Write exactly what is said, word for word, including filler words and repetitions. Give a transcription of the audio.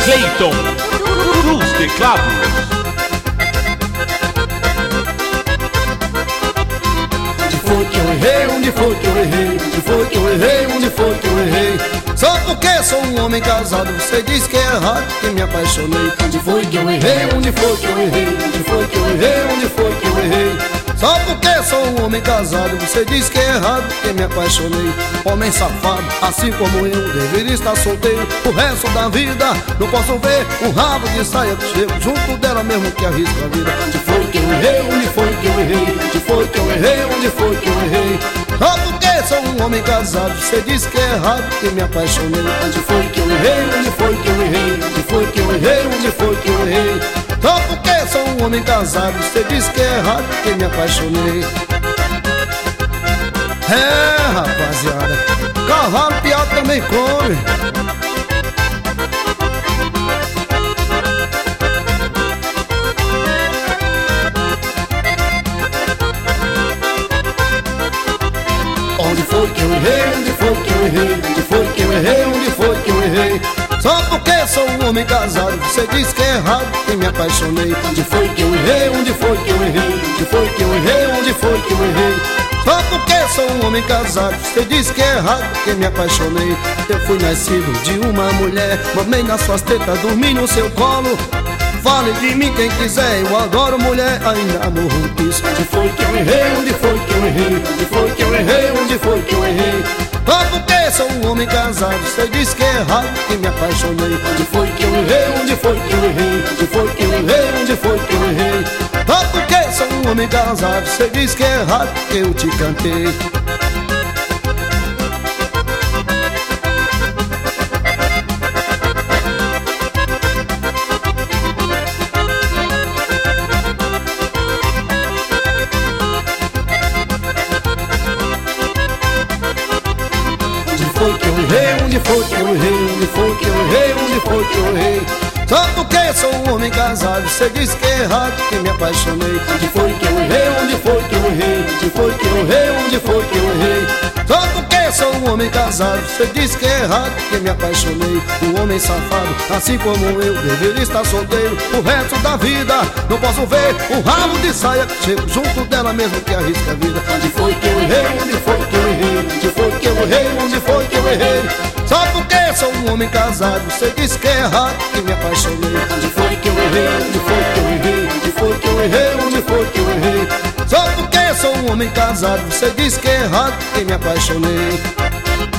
Cleiton dos teclados. Onde foi que eu errei? Onde foi que eu errei? Onde foi que eu errei? Onde foi que eu errei? Só porque sou um homem casado, você diz que é errado que me apaixonei. Onde foi que eu errei? Onde foi que eu errei? Onde foi que eu errei? Onde foi que eu errei? Só porque sou um homem casado, você diz que é errado que me apaixonei. Homem safado, assim como eu, deveria estar solteiro o resto da vida. Não posso ver um rabo de saia que chego junto dela mesmo que arrisca a vida. Onde foi que eu errei? Onde foi que eu errei? Onde foi que eu errei? Onde foi que eu errei? Só porque sou um homem casado, você diz que é errado que me apaixonei. Onde foi que eu errei? Onde foi que eu errei? Onde foi que eu errei? Onde foi que eu errei? Só porque sou um homem casado, você diz que é errado que me apaixonei. É, rapaziada, cavalo pior também come. Onde foi que eu errei? Onde foi que eu errei? Onde foi que eu errei? Onde foi que eu errei? Só porque sou um homem casado, você diz que é errado que me apaixonei. Onde foi que eu errei? Onde foi que eu errei? Onde foi que eu errei? Onde foi que eu errei? Só porque sou um homem casado, você diz que é errado que me apaixonei. Eu fui nascido de uma mulher, mamei nas suas tetas, dormi no seu colo. Fale de mim quem quiser, eu adoro mulher, ainda morro disso. Onde foi que eu errei? Onde foi que eu errei? Onde foi que eu errei? Onde foi que eu errei? Só porque sou um homem casado, você diz que é errado que me apaixonei. Onde foi que eu errei? Onde foi que eu errei? Onde foi que eu errei? Onde foi que eu errei? Só porque sou um homem casado, você diz que é errado que eu te cantei. Onde foi que eu errei? Onde foi que eu errei? Onde foi que eu errei? Só porque sou um homem casado, você diz que é errado que me apaixonei. Onde foi que eu errei? Onde foi que eu errei? Onde foi que eu errei? Onde foi que eu errei? Só porque sou um homem casado, você diz que é errado que me apaixonei. Um homem safado, assim como eu, deveria estar solteiro o resto da vida. Não posso ver um rabo de saia que chego junto dela mesmo que arrisca a vida. Onde foi que eu errei? Onde foi que eu errei? Onde foi que eu errei? Onde foi que eu errei? Só porque sou um homem casado, você diz que é errado que me apaixonei. Onde foi que eu errei? Onde foi que eu errei? Onde foi que eu errei? Onde foi que eu errei? Só porque sou um homem casado, você diz que é errado que me apaixonei.